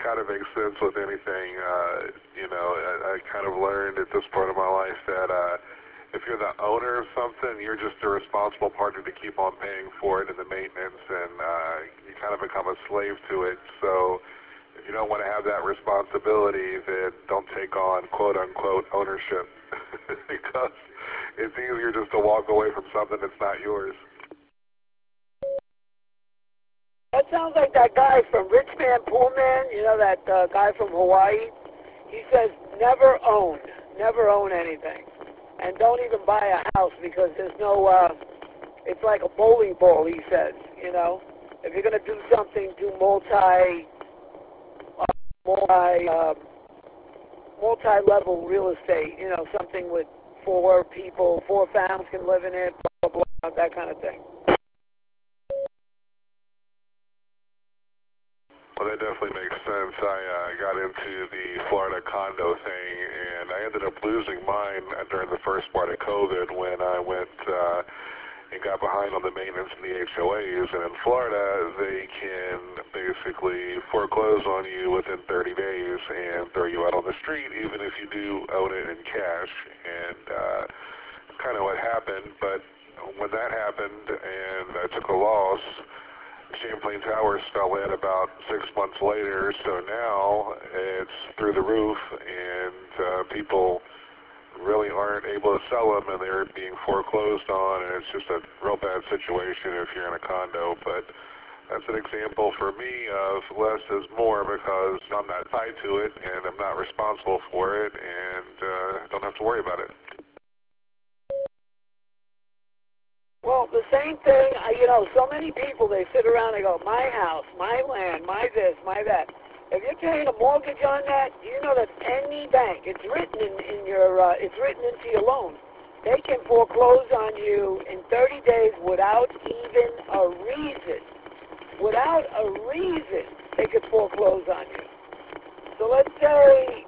kind of makes sense with anything. I kind of learned at this point of my life that if you're the owner of something, you're just a responsible partner to keep on paying for it and the maintenance, and you kind of become a slave to it. So if you don't want to have that responsibility, then don't take on quote-unquote ownership because it's easier just to walk away from something that's not yours. That sounds like that guy from Rich Man, Poor Man, that guy from Hawaii. He says never own anything. And don't even buy a house because there's no, it's like a bowling ball, he says, If you're going to do something, do multi-level real estate, something with 4 people, 4 families can live in it, blah, blah, blah, that kind of thing. Well, that definitely makes sense. I got into the Florida condo thing, and I ended up losing mine during the first part of COVID when I went and got behind on the maintenance and the HOAs. And in Florida, they can basically foreclose on you within 30 days and throw you out on the street, even if you do own it in cash. And kind of what happened. But when that happened and I took a loss, Champlain Towers fell in about 6 months later, so now it's through the roof, and people really aren't able to sell them, and they're being foreclosed on, and it's just a real bad situation if you're in a condo. But that's an example for me of less is more because I'm not tied to it, and I'm not responsible for it, and don't have to worry about it. Well, the same thing, so many people, they sit around and go, my house, my land, my this, my that. If you're paying a mortgage on that, you know that any bank, it's written it's written into your loan. They can foreclose on you in 30 days without even a reason. Without a reason, they could foreclose on you. So let's say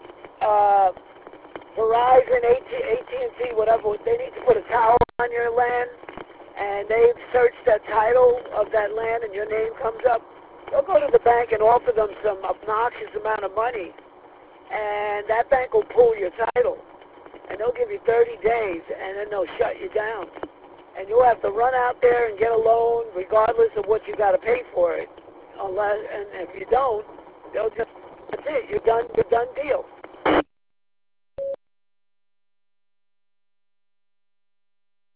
Verizon, AT&T, whatever, they need to put a tower on your land, and they've searched the title of that land and your name comes up, they'll go to the bank and offer them some obnoxious amount of money, and that bank will pull your title, and they'll give you 30 days, and then they'll shut you down. And you'll have to run out there and get a loan regardless of what you got to pay for it. And if you don't, they'll just, that's it, you're done deal.